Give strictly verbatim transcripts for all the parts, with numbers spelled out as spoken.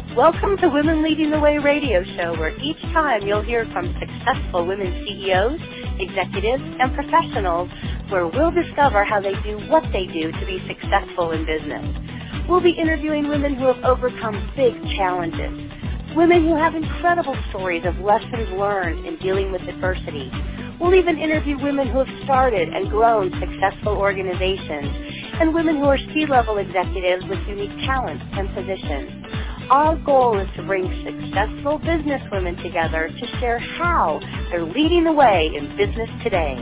Welcome to Women Leading the Way radio show, where each time you'll hear from successful women C E Os, executives, and professionals, where we'll discover how they do what they do to be successful in business. We'll be interviewing women who have overcome big challenges, women who have incredible stories of lessons learned in dealing with adversity. We'll even interview women who have started and grown successful organizations, and women who are C-level executives with unique talents and positions. Our goal is to bring successful business women together to share how they're leading the way in business today.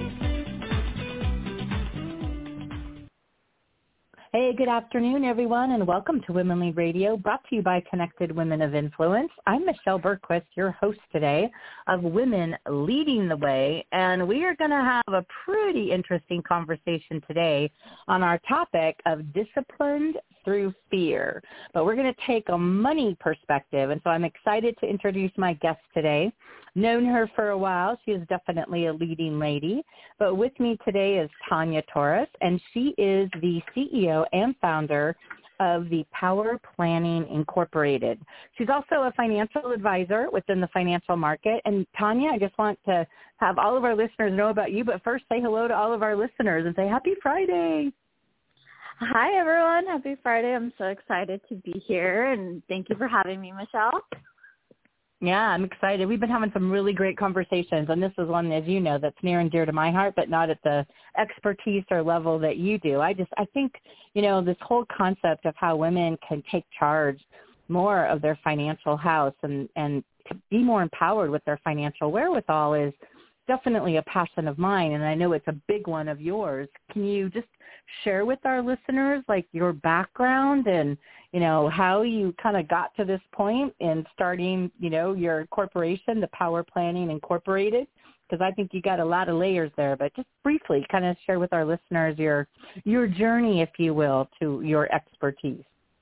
Hey, good afternoon, everyone, and welcome to Women Lead Radio, brought to you by Connected Women of Influence. I'm Michelle Bergquist, your host today of Women Leading the Way, and we are going to have a pretty interesting conversation today on our topic of disciplined through fear. But we're going to take a money perspective, and so I'm excited to introduce my guest today. Known her for a while. She is definitely a leading lady. But with me today is Tanya Torres, and she is the C E O and founder of the Power Planning Incorporated. She's also a financial advisor within the financial market. And Tanya, I just want to have all of our listeners know about you, but first say hello to all of our listeners and say happy Friday. Hi, everyone. Happy Friday. I'm so excited to be here, and thank you for having me, Michelle. Yeah, I'm excited. We've been having some really great conversations, and this is one, as you know, that's near and dear to my heart, but not at the expertise or level that you do. I just, I think, you know, this whole concept of how women can take charge more of their financial house and, and to be more empowered with their financial wherewithal is definitely a passion of mine, and I know it's a big one of yours. Can you just share with our listeners, like, your background and, you know, how you kind of got to this point in starting, you know, your corporation, the Power Planning Incorporated? Because I think you got a lot of layers there, but just briefly kind of share with our listeners your your journey, if you will, to your expertise.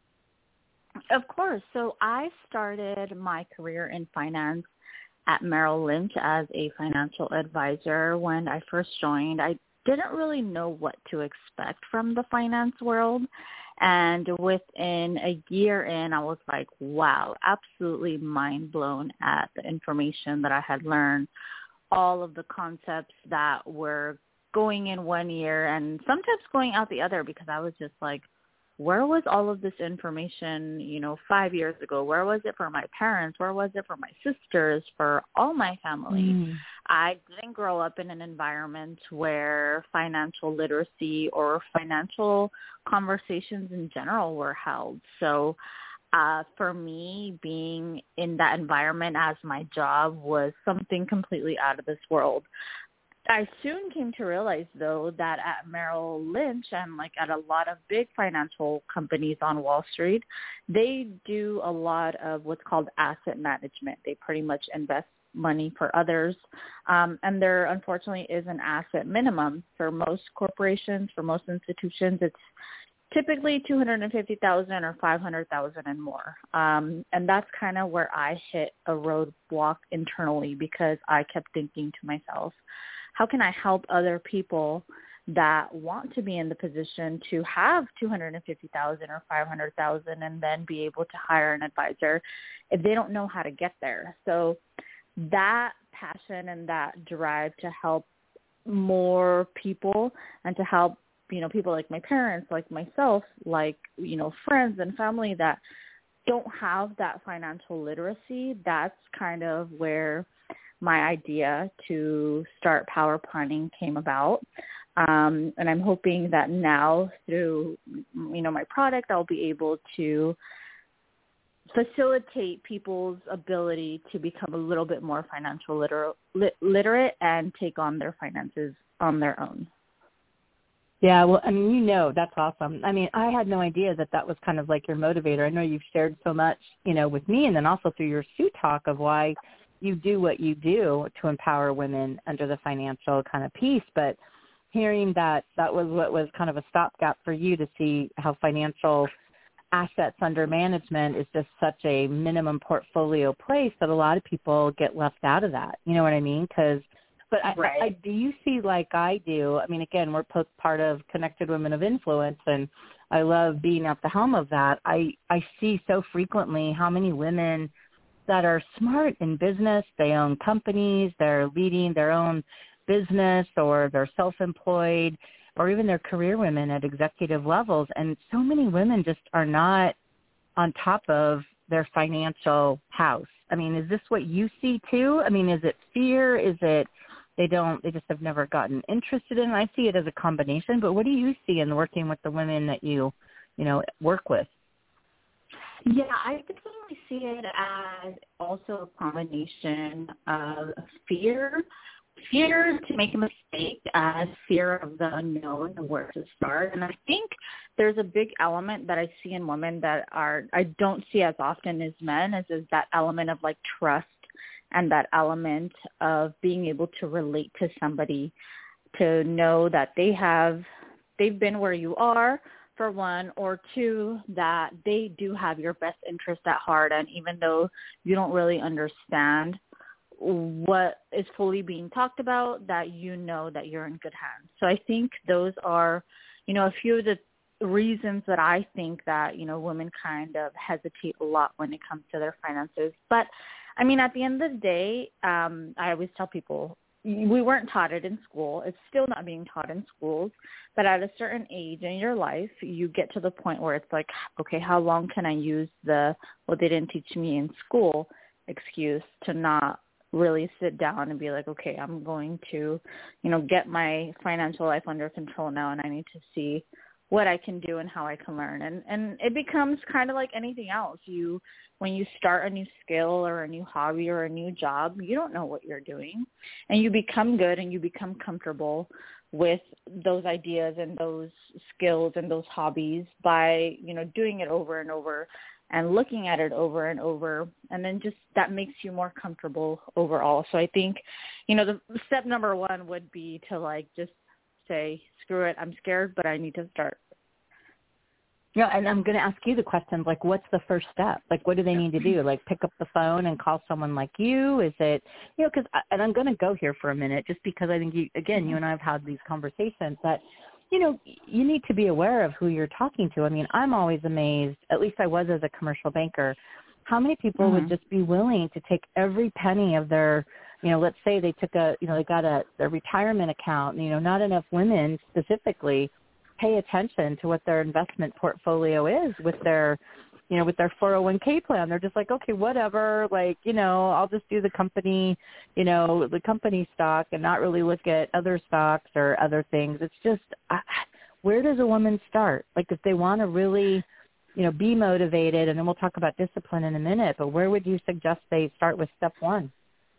Of course. So I started my career in finance at Merrill Lynch as a financial advisor. When I first joined, I didn't really know what to expect from the finance world. And within a year in, I was like, wow, absolutely mind blown at the information that I had learned, all of the concepts that were going in one ear and sometimes going out the other, because I was just like, where was all of this information, you know, five years ago? Where was it for my parents? Where was it for my sisters, for all my family? Mm. I didn't grow up in an environment where financial literacy or financial conversations in general were held. So uh, for me, being in that environment as my job was something completely out of this world. I soon came to realize, though, that at Merrill Lynch and like at a lot of big financial companies on Wall Street, they do a lot of what's called asset management. They pretty much invest money for others. Um, and there, unfortunately, is an asset minimum for most corporations, for most institutions. It's typically two hundred fifty thousand dollars or five hundred thousand dollars and more. Um, and that's kind of where I hit a roadblock internally, because I kept thinking to myself, how can I help other people that want to be in the position to have two hundred fifty thousand dollars or five hundred thousand dollars and then be able to hire an advisor if they don't know how to get there? So that passion and that drive to help more people and to help, you know, people like my parents, like myself, like, you know, friends and family that don't have that financial literacy, that's kind of where my idea to start Power Planning came about. Um, and I'm hoping that now through, you know, my product, I'll be able to facilitate people's ability to become a little bit more financial liter- lit- literate and take on their finances on their own. Yeah, well, I mean, you know, that's awesome. I mean, I had no idea that that was kind of like your motivator. I know you've shared so much, you know, with me, and then also through your Sue Talk of why you do what you do to empower women under the financial kind of piece. But hearing that that was what was kind of a stopgap for you to see how financial assets under management is just such a minimum portfolio place that a lot of people get left out of that. You know what I mean? Because But I, Right. I, do you see like I do? I mean, again, we're both part of Connected Women of Influence, and I love being at the helm of that. I, I see so frequently how many women that are smart in business, they own companies, they're leading their own business, or they're self-employed, or even they're career women at executive levels. And so many women just are not on top of their financial house. I mean, is this what you see too? I mean, is it fear? Is it they don't, they just have never gotten interested in it? I see it as a combination, but what do you see in working with the women that you, you know, work with? Yeah, I definitely see it as also a combination of fear, fear to make a mistake, as fear of the unknown and where to start. And I think there's a big element that I see in women that are I don't see as often as men, is, is that element of like trust and that element of being able to relate to somebody, to know that they have they've been where you are, for one, or two, that they do have your best interest at heart. And even though you don't really understand what is fully being talked about, that you know that you're in good hands. So I think those are, you know, a few of the reasons that I think that, you know, women kind of hesitate a lot when it comes to their finances. But, I mean, at the end of the day, um, I always tell people, we weren't taught it in school. It's still not being taught in schools. But at a certain age in your life, you get to the point where it's like, okay, how long can I use the, well, they didn't teach me in school excuse to not really sit down and be like, okay, I'm going to, you know, get my financial life under control now, and I need to see what I can do and how I can learn. And and it becomes kind of like anything else. You, when you start a new skill or a new hobby or a new job, you don't know what you're doing, and you become good and you become comfortable with those ideas and those skills and those hobbies by, you know, doing it over and over and looking at it over and over, and then just that makes you more comfortable overall. So I think, you know, the step number one would be to like just say, screw it, I'm scared, but I need to start. Yeah, and I'm going to ask you the question, like, what's the first step? Like, what do they need to do? Like, pick up the phone and call someone like you? Is it, you know, because, and I'm going to go here for a minute just because I think, you, again, you and I have had these conversations that, you know, you need to be aware of who you're talking to. I mean, I'm always amazed, at least I was as a commercial banker, how many people mm-hmm. would just be willing to take every penny of their, you know, let's say they took a, you know, they got a, a retirement account, you know, not enough women specifically pay attention to what their investment portfolio is with their, you know, with their four oh one k plan. They're just like, okay, whatever, like, you know, I'll just do the company, you know, the company stock and not really look at other stocks or other things. It's just, uh, where does a woman start? Like, if they want to really, you know, be motivated, and then we'll talk about discipline in a minute, but where would you suggest they start with step one?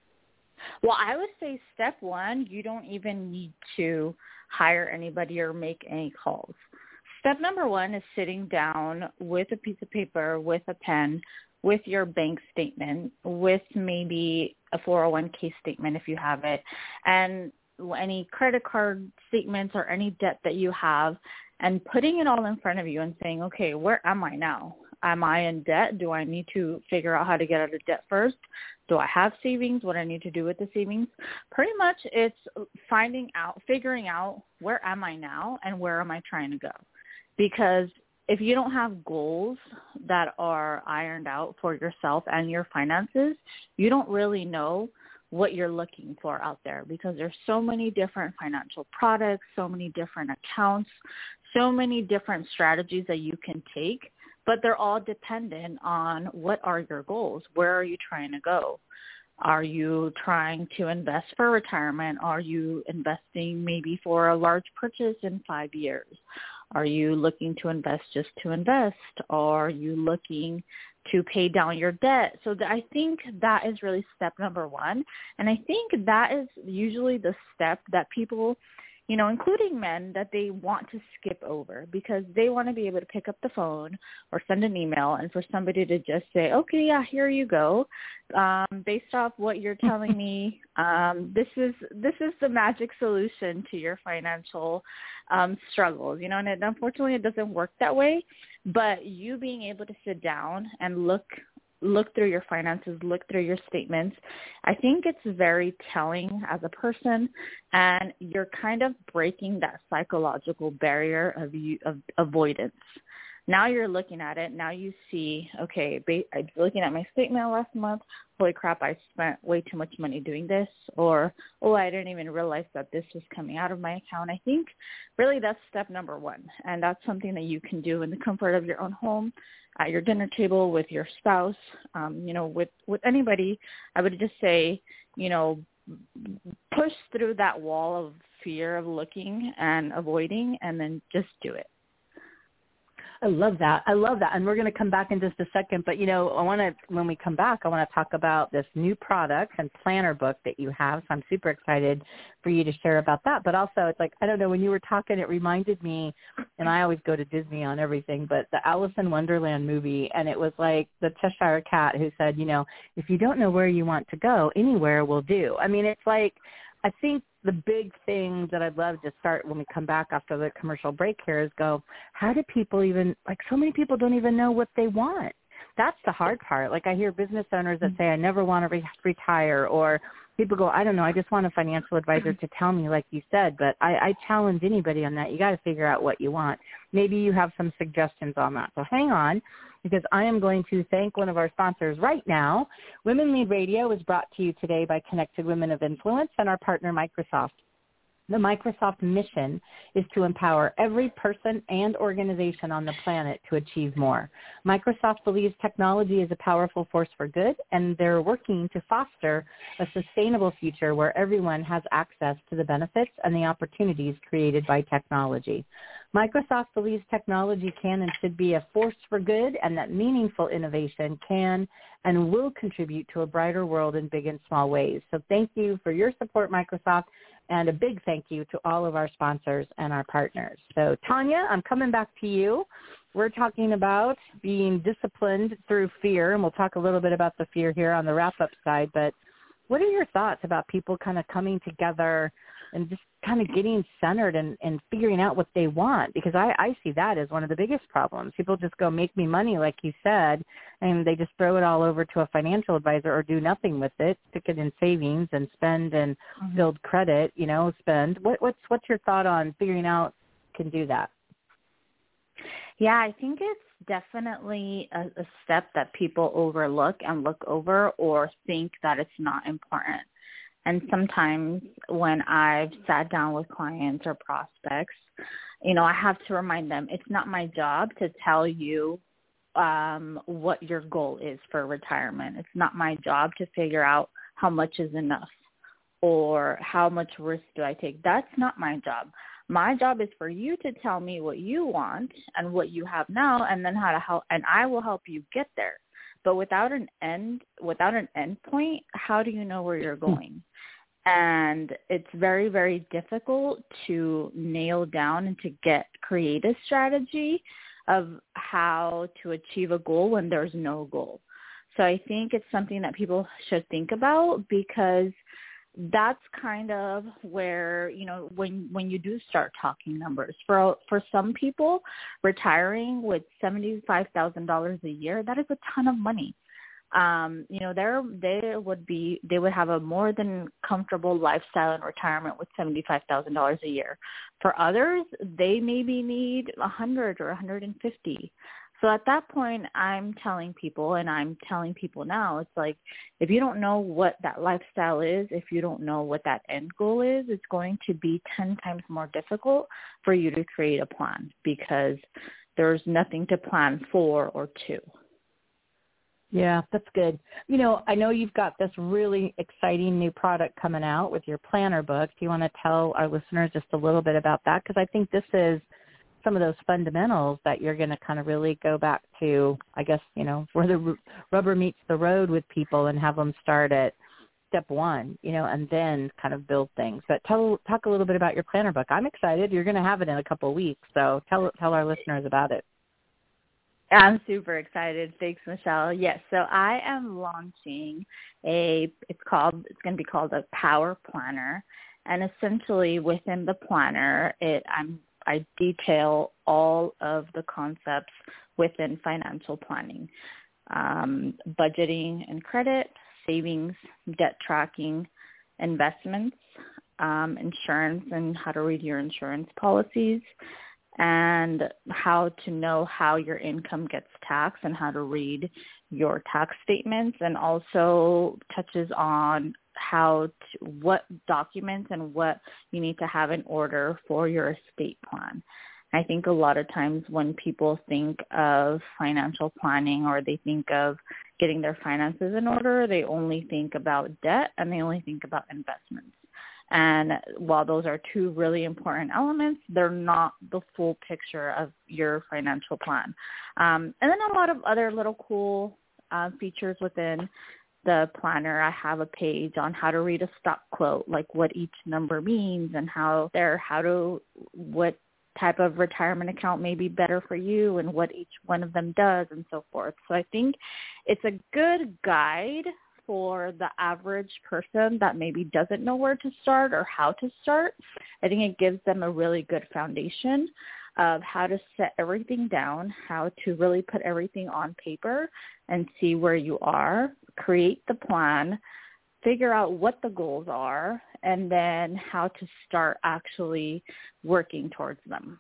Well, I would say step one, you don't even need to hire anybody or make any calls. Step number one is sitting down with a piece of paper, with a pen, with your bank statement, with maybe a four oh one k statement if you have it, and any credit card statements or any debt that you have, and putting it all in front of you and saying, okay, where am I now? Am I in debt? Do I need to figure out how to get out of debt first? Do I have savings? What I need to do with the savings? Pretty much it's finding out, figuring out where am I now and where am I trying to go? Because if you don't have goals that are ironed out for yourself and your finances, you don't really know what you're looking for out there, because there's so many different financial products, so many different accounts, so many different strategies that you can take, but they're all dependent on what are your goals? Where are you trying to go? Are you trying to invest for retirement? Are you investing maybe for a large purchase in five years? Are you looking to invest just to invest? Are you looking to pay down your debt? So th- I think that is really step number one. And I think that is usually the step that people, you know, including men, that they want to skip over, because they want to be able to pick up the phone or send an email and for somebody to just say, okay, yeah, here you go. Um, based off what you're telling me, um, this is this is the magic solution to your financial um, struggles, you know, and it, unfortunately it doesn't work that way. But you being able to sit down and look look through your finances, look through your statements. I think it's very telling as a person, and you're kind of breaking that psychological barrier of you, of avoidance. Now you're looking at it. Now you see, okay, I'm looking at my statement last month. Holy crap, I spent way too much money doing this. Or, oh, I didn't even realize that this was coming out of my account. I think really that's step number one. And that's something that you can do in the comfort of your own home, at your dinner table, with your spouse, um, you know, with, with anybody. I would just say, you know, push through that wall of fear of looking and avoiding, and then just do it. I love that. I love that. And we're going to come back in just a second. But, you know, I want to, when we come back, I want to talk about this new product and planner book that you have. So I'm super excited for you to share about that. But also, it's like, I don't know, when you were talking, it reminded me, and I always go to Disney on everything, but the Alice in Wonderland movie. And it was like the Cheshire Cat who said, you know, if you don't know where you want to go, anywhere will do. I mean, it's like, I think the big thing that I'd love to start when we come back after the commercial break here is go, how do people even, like so many people don't even know what they want. That's the hard part. Like I hear business owners that say, I never want to re- retire, or people go, I don't know, I just want a financial advisor to tell me, like you said, but I, I challenge anybody on that. You got to figure out what you want. Maybe you have some suggestions on that. So hang on, because I am going to thank one of our sponsors right now. Women Lead Radio is brought to you today by Connected Women of Influence and our partner, Microsoft. The Microsoft mission is to empower every person and organization on the planet to achieve more. Microsoft believes technology is a powerful force for good, and they're working to foster a sustainable future where everyone has access to the benefits and the opportunities created by technology. Microsoft believes technology can and should be a force for good, and that meaningful innovation can and will contribute to a brighter world in big and small ways. So thank you for your support, Microsoft. And a big thank you to all of our sponsors and our partners. So, Tanya, I'm coming back to you. We're talking about being disciplined through fear, and we'll talk a little bit about the fear here on the wrap-up side. But what are your thoughts about people kind of coming together and just kind of getting centered and, and figuring out what they want? Because I, I see that as one of the biggest problems. People just go make me money, like you said, and they just throw it all over to a financial advisor or do nothing with it, stick it in savings and spend and mm-hmm. build credit, you know, spend. What, what's what's your thought on figuring out can do that? Yeah, I think it's definitely a, a step that people overlook and look over or think that it's not important. And sometimes when I've sat down with clients or prospects, you know, I have to remind them it's not my job to tell you um, what your goal is for retirement. It's not my job to figure out how much is enough or how much risk do I take. That's not my job. My job is for you to tell me what you want and what you have now, and then how to help, and I will help you get there. But without an end, without an end point, how do you know where you're going? And it's very, very difficult to nail down and to get creative strategy of how to achieve a goal when there's no goal. So I think it's something that people should think about, because that's kind of where, you know, when when you do start talking numbers. For for some people, retiring with seventy-five thousand dollars a year, that is a ton of money. Um, you know, there they would be they would have a more than comfortable lifestyle in retirement with seventy-five thousand dollars a year. For others, they maybe need a hundred or a hundred and fifty. So at that point, I'm telling people, and I'm telling people now, it's like, if you don't know what that lifestyle is, if you don't know what that end goal is, it's going to be ten times more difficult for you to create a plan, because there's nothing to plan for or to. Yeah, that's good. You know, I know you've got this really exciting new product coming out with your planner book. Do you want to tell our listeners just a little bit about that? Because I think this is some of those fundamentals that you're going to kind of really go back to, I guess, you know, where the r- rubber meets the road with people, and have them start at step one, you know, and then kind of build things. But tell, talk a little bit about your planner book. I'm excited. You're going to have it in a couple of weeks. So tell, tell our listeners about it. I'm super excited. Thanks, Michelle. Yes, so I am launching a, it's called, it's going to be called a Power Planner. And essentially within the planner, it, I'm, I detail all of the concepts within financial planning. um, budgeting and credit, savings, debt tracking, investments, um, insurance and how to read your insurance policies, and how to know how your income gets taxed and how to read your tax statements, and also touches on how to, what documents and what you need to have in order for your estate plan. I think a lot of times when people think of financial planning or they think of getting their finances in order, they only think about debt and they only think about investments. And while those are two really important elements, they're not the full picture of your financial plan. Um, and then a lot of other little cool uh, features within the planner. I have a page on how to read a stock quote, like what each number means and how they're, how to, what type of retirement account may be better for you and what each one of them does and so forth. So I think it's a good guide for the average person that maybe doesn't know where to start or how to start. I think it gives them a really good foundation of how to set everything down, how to really put everything on paper and see where you are, create the plan, figure out what the goals are, and then how to start actually working towards them.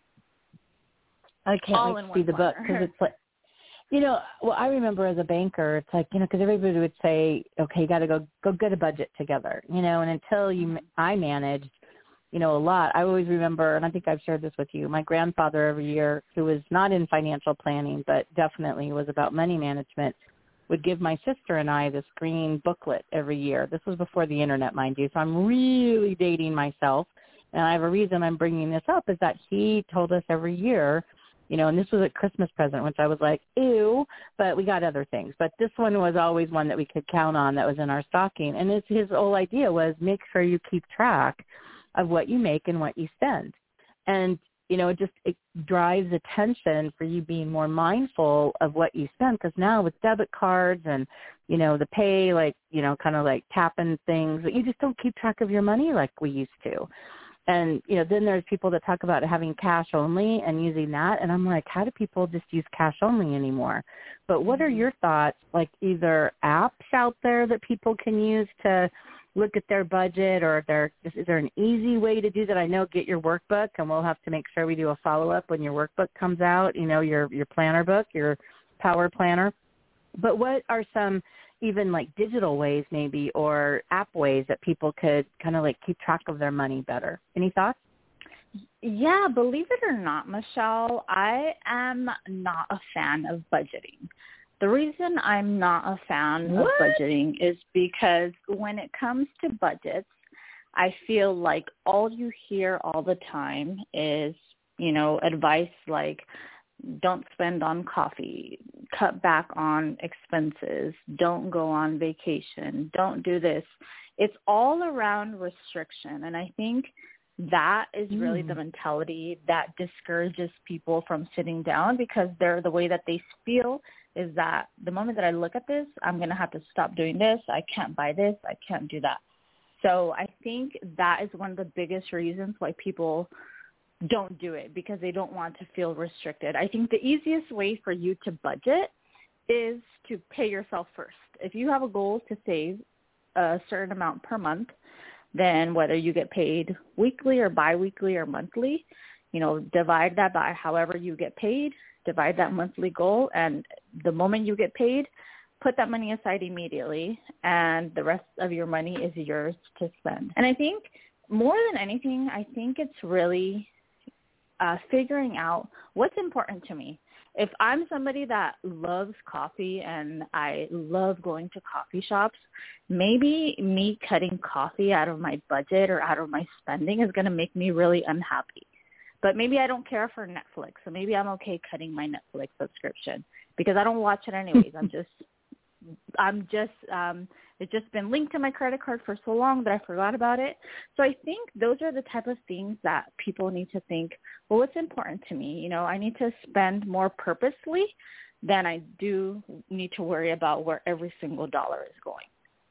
I can't All wait in to see one the book planner. because it's like, you know, well, I remember as a banker, it's like, you know, because everybody would say, okay, you got to go go get a budget together, you know, and until you, I managed, you know, a lot. I always remember, and I think I've shared this with you, my grandfather every year, who was not in financial planning, but definitely was about money management, would give my sister and I this green booklet every year. This was before the internet, mind you, so I'm really dating myself. And I have a reason I'm bringing this up is that he told us every year, you know, and this was a Christmas present, which I was like, ew, but we got other things. But this one was always one that we could count on that was in our stocking. And his, his whole idea was make sure you keep track of what you make and what you spend. And, you know, it just it drives attention for you being more mindful of what you spend, because now with debit cards and, you know, the pay, like, you know, kind of like tapping things, you just don't keep track of your money like we used to. And, you know, then there's people that talk about having cash only and using that. And I'm like, how do people just use cash only anymore? But what are your thoughts, like either apps out there that people can use to look at their budget, or there, is there an easy way to do that? I know get your workbook, and we'll have to make sure we do a follow-up when your workbook comes out, you know, your, your planner book, your power planner. But what are some even like digital ways maybe, or app ways that people could kind of like keep track of their money better? Any thoughts? Yeah, believe it or not, Michelle, I am not a fan of budgeting. The reason I'm not a fan What? of budgeting is because when it comes to budgets, I feel like all you hear all the time is, you know, advice like don't spend on coffee, cut back on expenses, don't go on vacation, don't do this. It's all around restriction. And I think that is really mm. the mentality that discourages people from sitting down, because they're the way that they feel is that the moment that I look at this, I'm going to have to stop doing this. I can't buy this. I can't do that. So I think that is one of the biggest reasons why people don't do it, because they don't want to feel restricted. I think the easiest way for you to budget is to pay yourself first. If you have a goal to save a certain amount per month, then whether you get paid weekly or biweekly or monthly, you know, divide that by however you get paid, divide that monthly goal, and the moment you get paid, put that money aside immediately, and the rest of your money is yours to spend. And I think more than anything, I think it's really uh, figuring out what's important to me. If I'm somebody that loves coffee and I love going to coffee shops, maybe me cutting coffee out of my budget or out of my spending is going to make me really unhappy. But maybe I don't care for Netflix, so maybe I'm okay cutting my Netflix subscription because I don't watch it anyways. I'm just, I'm just, um, it's just been linked to my credit card for so long that I forgot about it. So I think those are the type of things that people need to think, well, what's important to me? You know, I need to spend more purposely than I do need to worry about where every single dollar is going.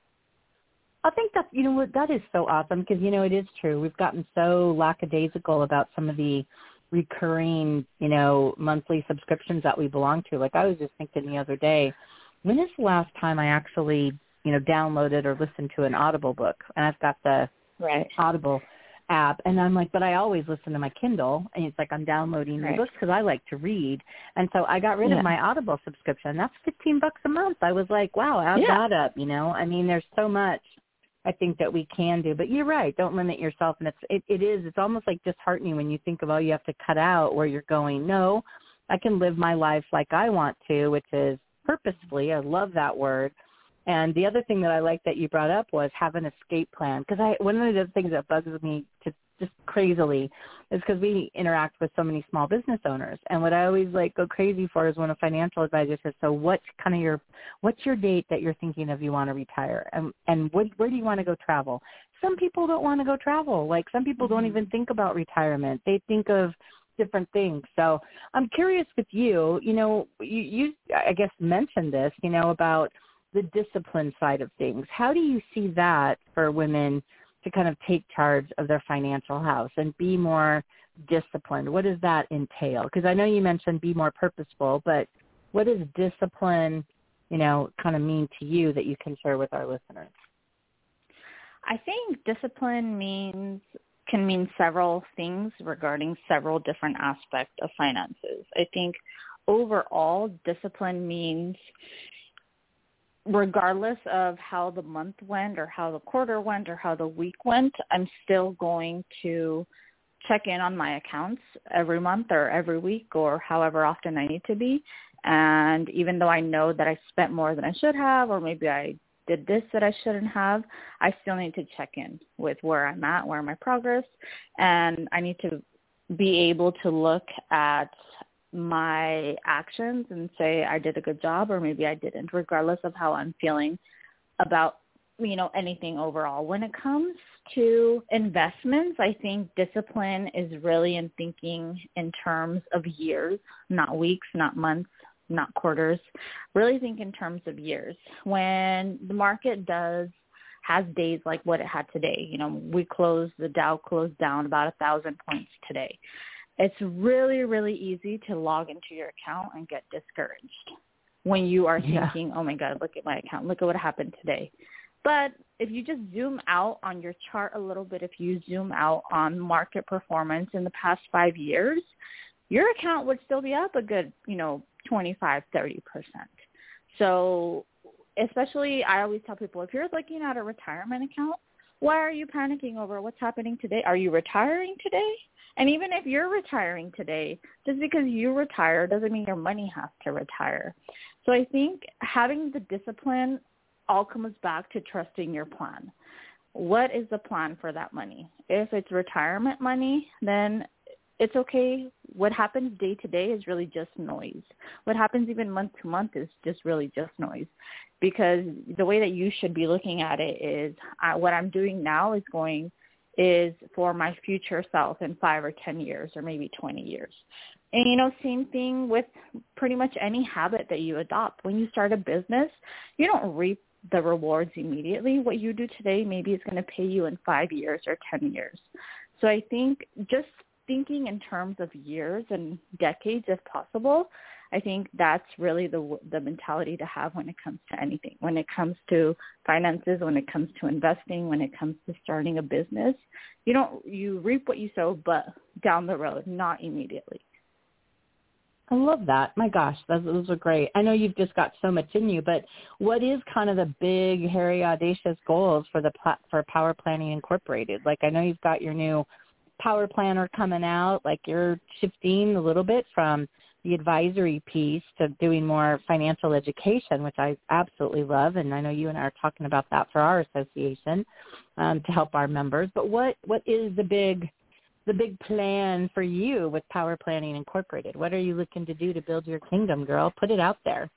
I think that, you know what, that is so awesome because, you know, it is true. We've gotten so lackadaisical about some of the recurring, you know, monthly subscriptions that we belong to. Like I was just thinking the other day, when is the last time I actually, you know, downloaded or listened to an Audible book? And I've got the right. Audible app, and I'm like, but I always listen to my Kindle, and it's like I'm downloading Right. ebooks because I like to read. And so I got rid yeah. of my Audible subscription. That's fifteen bucks a month. I was like, wow, add Yeah. that up, you know? I mean, there's so much I think that we can do. But you're right. Don't limit yourself. And it's, it, it is, it's almost like disheartening when you think of, oh, you have to cut out where you're going. No, I can live my life like I want to, which is purposefully. I love that word. And the other thing that I like that you brought up was have an escape plan. Because I one of the things that bugs me to just crazily is because we interact with so many small business owners. And what I always like go crazy for is when a financial advisor says, so what's kind of your, what's your date that you're thinking of you want to retire? And, and what, where do you want to go travel? Some people don't want to go travel. Like some people don't even think about retirement. They think of different things. So I'm curious with you, you know, you, you I guess mentioned this, you know, about the discipline side of things. How do you see that for women to kind of take charge of their financial house and be more disciplined? What does that entail? Because I know you mentioned be more purposeful, but what does discipline, you know, kind of mean to you that you can share with our listeners? I think discipline means can mean several things regarding several different aspects of finances. I think overall discipline means regardless of how the month went or how the quarter went or how the week went, I'm still going to check in on my accounts every month or every week or however often I need to be. And even though I know that I spent more than I should have, or maybe I did this that I shouldn't have, I still need to check in with where I'm at, where my progress, and I need to be able to look at my actions and say I did a good job or maybe I didn't, regardless of how I'm feeling about, you know, anything overall. When it comes to investments, I think discipline is really in thinking in terms of years, not weeks, not months, not quarters. Really think in terms of years. When the market does has days like what it had today, you know, we closed, the Dow closed down about a thousand points today. It's really, really easy to log into your account and get discouraged when you are Yeah. thinking, oh, my God, look at my account. Look at what happened today. But if you just zoom out on your chart a little bit, if you zoom out on market performance in the past five years, your account would still be up a good, you know, twenty-five, thirty percent. So especially I always tell people, if you're looking at a retirement account, why are you panicking over what's happening today? Are you retiring today? And even if you're retiring today, just because you retire doesn't mean your money has to retire. So I think having the discipline all comes back to trusting your plan. What is the plan for that money? If it's retirement money, then it's okay. What happens day to day is really just noise. What happens even month to month is just really just noise. Because the way that you should be looking at it is uh, what I'm doing now is going is for my future self in five or ten years or maybe twenty years. And, you know, same thing with pretty much any habit that you adopt. When you start a business, you don't reap the rewards immediately. What you do today, maybe it's going to pay you in five years or ten years. So I think just thinking in terms of years and decades, if possible, I think that's really the the mentality to have when it comes to anything. When it comes to finances, when it comes to investing, when it comes to starting a business, you don't you reap what you sow, but down the road, not immediately. I love that. My gosh, those, those are great. I know you've just got so much in you, but what is kind of the big, hairy, audacious goals for the for Power Planning Incorporated? Like I know you've got your new Power Planner coming out. Like you're shifting a little bit from the advisory piece to doing more financial education, which I absolutely love. And I know you and I are talking about that for our association um, to help our members. But what, what is the big, the big plan for you with Power Planning Incorporated? What are you looking to do to build your kingdom, girl? Put it out there.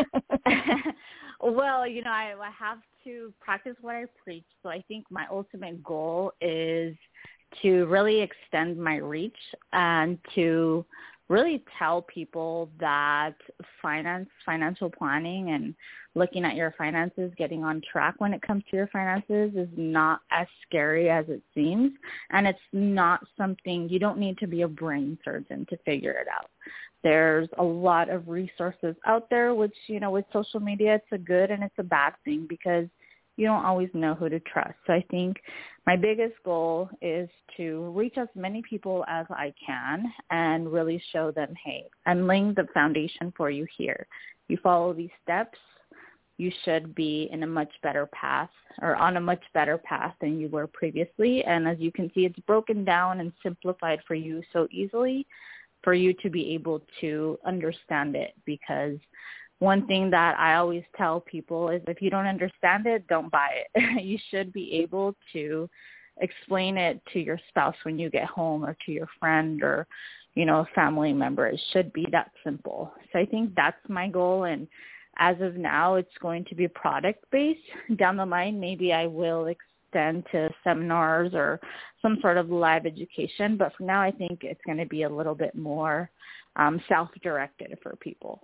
Well, you know, I, I have to practice what I preach. So I think my ultimate goal is to really extend my reach and to really tell people that finance, financial planning and looking at your finances, getting on track when it comes to your finances is not as scary as it seems. And it's not something, you don't need to be a brain surgeon to figure it out. There's a lot of resources out there, which, you know, with social media, it's a good and it's a bad thing because you don't always know who to trust. So I think my biggest goal is to reach as many people as I can and really show them, hey, I'm laying the foundation for you here. You follow these steps, you should be in a much better path or on a much better path than you were previously. And as you can see, it's broken down and simplified for you so easily for you to be able to understand it, because one thing that I always tell people is if you don't understand it, don't buy it. You should be able to explain it to your spouse when you get home or to your friend or, you know, a family member. It should be that simple. So I think that's my goal. And as of now, it's going to be product-based. Down the line, maybe I will extend to seminars or some sort of live education. But for now, I think it's going to be a little bit more um, self-directed for people.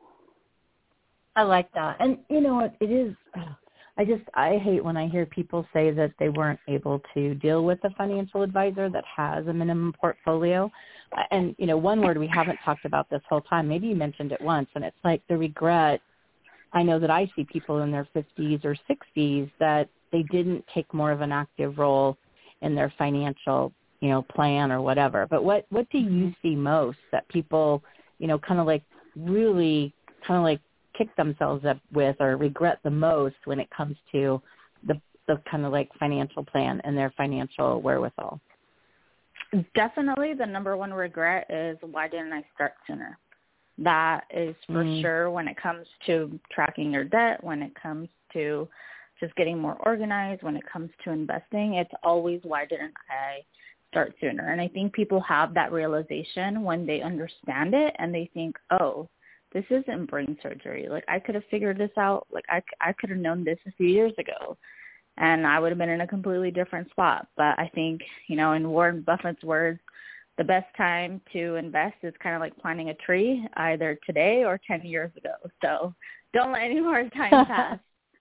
I like that. And you know what, it is, I just, I hate when I hear people say that they weren't able to deal with a financial advisor that has a minimum portfolio. And, you know, one word we haven't talked about this whole time, maybe you mentioned it once, and it's like the regret. I know that I see people in their fifties or sixties that they didn't take more of an active role in their financial, you know, plan or whatever. But what, what do you see most that people, you know, kind of like really kind of like kick themselves up with or regret the most when it comes to the, the kind of like financial plan and their financial wherewithal? Definitely the number one regret is, why didn't I start sooner? That is for mm. sure when it comes to tracking your debt, when it comes to just getting more organized, when it comes to investing, it's always, why didn't I start sooner? And I think people have that realization when they understand it and they think, oh, this isn't brain surgery. Like, I could have figured this out. Like, I, I could have known this a few years ago, and I would have been in a completely different spot. But I think, you know, in Warren Buffett's words, the best time to invest is kind of like planting a tree, either today or ten years ago. So don't let any more time pass.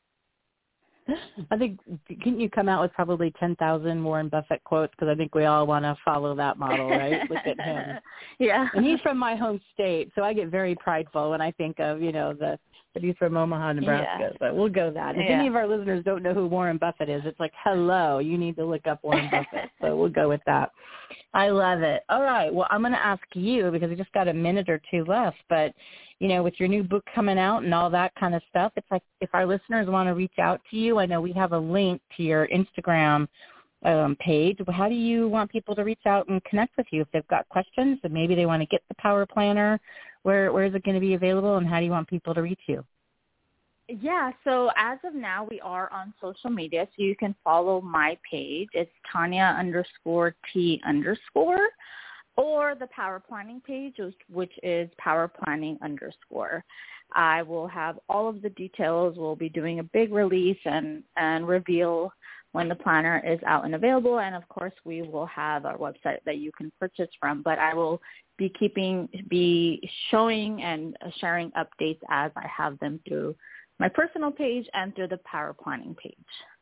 I think, couldn't you come out with probably ten thousand Warren Buffett quotes? Because I think we all want to follow that model, right? Look at him. Yeah. And he's from my home state, so I get very prideful when I think of, you know, the that he's from Omaha, Nebraska. Yeah. But we'll go that. If yeah. any of our listeners don't know who Warren Buffett is, it's like, hello, you need to look up Warren Buffett. So we'll go with that. I love it. All right. Well, I'm going to ask you, because we just got a minute or two left, but, you know, with your new book coming out and all that kind of stuff, it's like if our listeners want to reach out to you, I know we have a link to your Instagram um, page. How do you want people to reach out and connect with you if they've got questions and maybe they want to get the Power Planner? Where where is it going to be available, and how do you want people to reach you? Yeah, so as of now, we are on social media, so you can follow my page. It's Tanya underscore T underscore, or the Power Planning page, which is Power Planning underscore. I will have all of the details. We'll be doing a big release and, and reveal when the planner is out and available. And, of course, we will have our website that you can purchase from. But I will be keeping, be showing and sharing updates as I have them through my personal page and through the Power Planning page.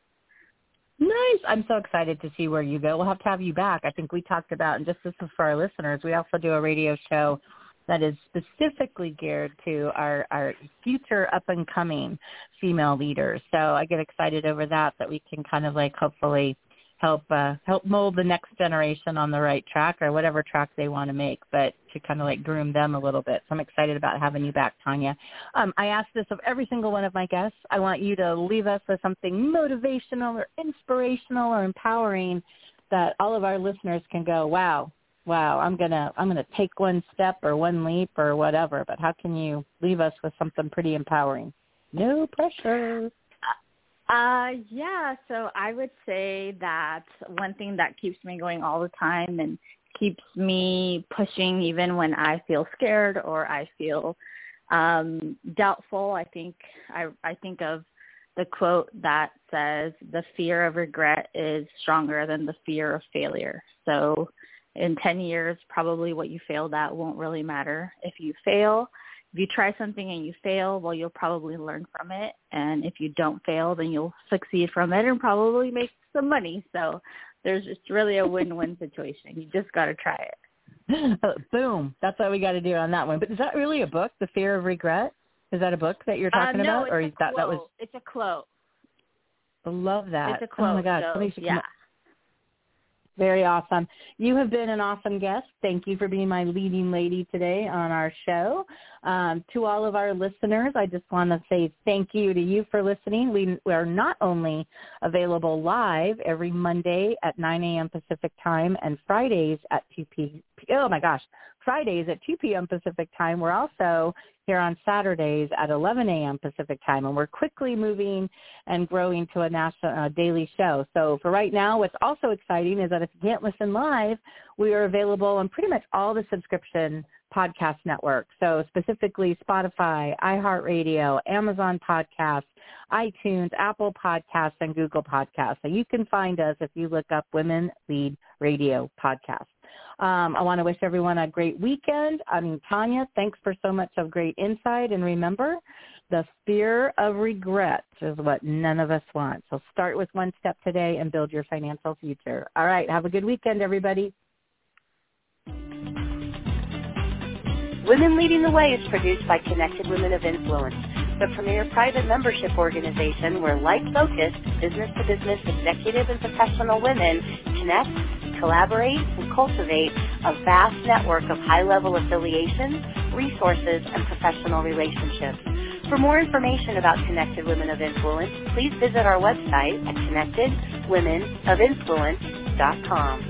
Nice. I'm so excited to see where you go. We'll have to have you back. I think we talked about, and just this is for our listeners, we also do a radio show that is specifically geared to our, our future up-and-coming female leaders. So I get excited over that, that we can kind of like hopefully help uh, help mold the next generation on the right track or whatever track they want to make, but to kind of like groom them a little bit. So I'm excited about having you back, Tanya. Um, I ask this of every single one of my guests. I want you to leave us with something motivational or inspirational or empowering that all of our listeners can go, wow, wow, I'm going to I'm gonna take one step or one leap or whatever. But how can you leave us with something pretty empowering? No pressure. Uh, yeah, so I would say that one thing that keeps me going all the time and keeps me pushing even when I feel scared or I feel um, doubtful, I think I, I think of the quote that says, the fear of regret is stronger than the fear of failure. So in ten years, probably what you failed at won't really matter. If you fail, if you try something and you fail, well, you'll probably learn from it. And if you don't fail, then you'll succeed from it and probably make some money. So there's just really a win-win situation. You just got to try it. Boom. That's what we got to do on that one. But is that really a book, The Fear of Regret? Is that a book that you're talking uh, no, about? It's or a is that, quote. that was... It's a quote. I love that. It's a quote. Oh, my gosh. So, Somebody should yeah. come up. Very awesome. You have been an awesome guest. Thank you for being my leading lady today on our show. Um, to all of our listeners, I just want to say thank you to you for listening. We, we are not only available live every Monday at nine a.m. Pacific time and Fridays at two p.m. Oh, my gosh. Fridays at two p.m. Pacific time. We're also here on Saturdays at eleven a.m. Pacific time, and we're quickly moving and growing to a national uh, daily show. So for right now, what's also exciting is that if you can't listen live, we are available on pretty much all the subscription podcast networks. So specifically Spotify, iHeartRadio, Amazon Podcasts, iTunes, Apple Podcasts, and Google Podcasts. So you can find us if you look up Women Lead Radio Podcast. Um, I want to wish everyone a great weekend. I mean, Tanya, thanks for so much of great insight. And remember, the fear of regret is what none of us want. So start with one step today and build your financial future. All right. Have a good weekend, everybody. Women Leading the Way is produced by Connected Women of Influence, the premier private membership organization where like-focused, business-to-business executive and professional women connect, collaborate, and cultivate a vast network of high-level affiliations, resources, and professional relationships. For more information about Connected Women of Influence, please visit our website at connected women of influence dot com.